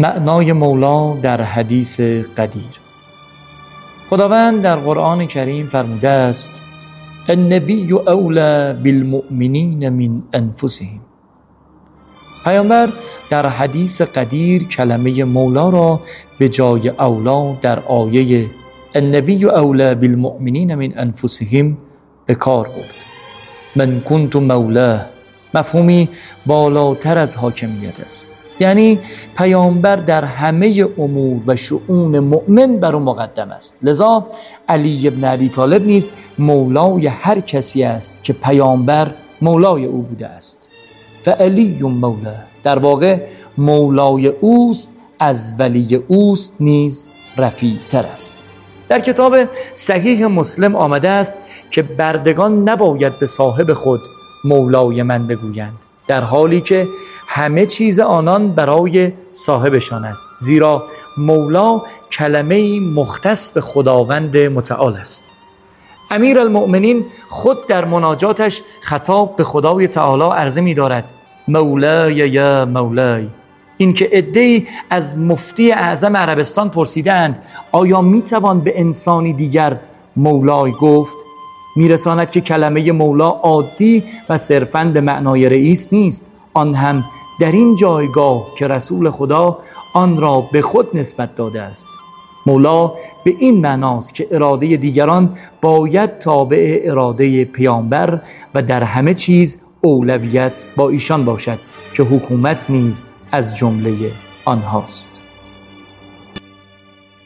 معنای مولا در حدیث قدیر. خداوند در قرآن کریم فرموده است: النبی اولی بالمؤمنین من انفسهم. پیامبر در حدیث قدیر کلمه مولا را به جای اولا در آیه النبی اولی بالمؤمنین من انفسهم به کار برد. من کنت مولاه مفهومی بالاتر از حاکمیت است، یعنی پیامبر در همه امور و شؤون مؤمن بر او مقدم است. لذا علی ابن ابی طالب نیز مولای هر کسی است که پیامبر مولای او بوده است. فعلی مولا، در واقع مولای اوست، از ولی اوست نیز رفیع تر است. در کتاب صحیح مسلم آمده است که بردگان نباید به صاحب خود مولای من بگویند، در حالی که همه چیز آنان برای صاحبشان است، زیرا مولا کلمه‌ای مختص به خداوند متعال است. امیرالمؤمنین خود در مناجاتش خطاب به خدای تعالی عرضه می دارد: مولای یا مولای. این که عده‌ای از مفتی اعظم عربستان پرسیدند آیا می توان به انسانی دیگر مولای گفت، میرساند که کلمه مولا عادی و صرفاً به معنای رئیس نیست، آن هم در این جایگاه که رسول خدا آن را به خود نسبت داده است. مولا به این معناست که اراده دیگران باید تابع اراده پیامبر و در همه چیز اولویت با ایشان باشد که حکومت نیز از جمله آنهاست.